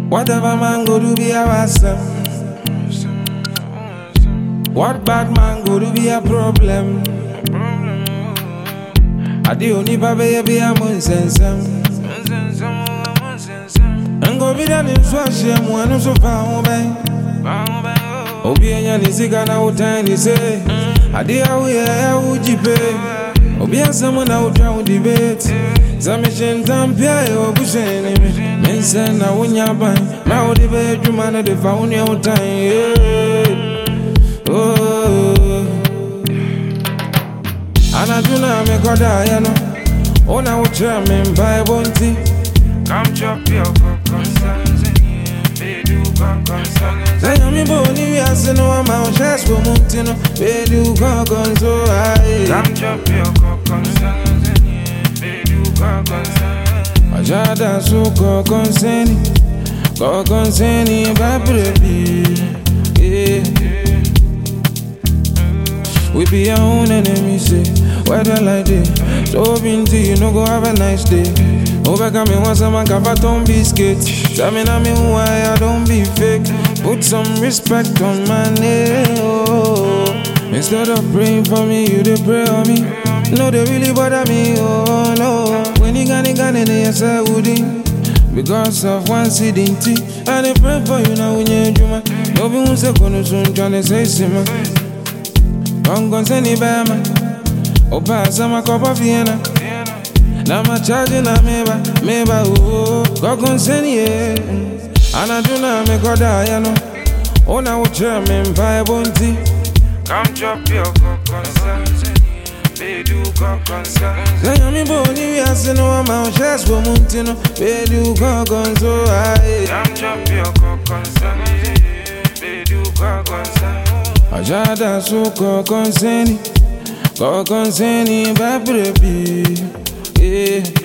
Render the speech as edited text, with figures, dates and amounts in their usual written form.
Whatever man go do be a awesome. What bad man go do be a problem. I the only baby be a monsensem. And go be done in fashion one so far away. Obi enya ni sika na utani say. I the how would you pay? Obi someone out down debate. Zamishin tampia yo busheni me. Mensen na unya ban. Ma odi be juma na de found your time. Oh, Anaduna me koda ya no. Ona ucha me mbai bonti. Come chop your concerns and they do concerns. Say me boni we ase no ama chest for montino. They do concerns so high. Come chop your concerns and they do concerns. Ajada so concerning baby. Yeah. We be our own enemies, say. Weather like this, so binti, you no go have a nice day. Overcome me once a man can baton biscuit. Tell me now me why I don't be fake. Put some respect on my name. Oh. Instead of praying for me, you they pray on me. No, they really bother me. Oh no. When you got it, yes I wouldn't. Because of one sitting tea. And they pray for you now when you're human. No be who's a gonna soon trying to say sima. Don't send it back, man. Oh, pass my cup of Vienna. Now my charging, I meba, oh, God send it. And I do not make God die, no. Oh, now what you're mean by bounty. Come drop your concerns. They do concerns. Say, I'm in Bonnie, I say, no amount, just for Montino. They do concerns, so I come drop your concerns. They do concerns. Ajada so concerning, baby. Yeah.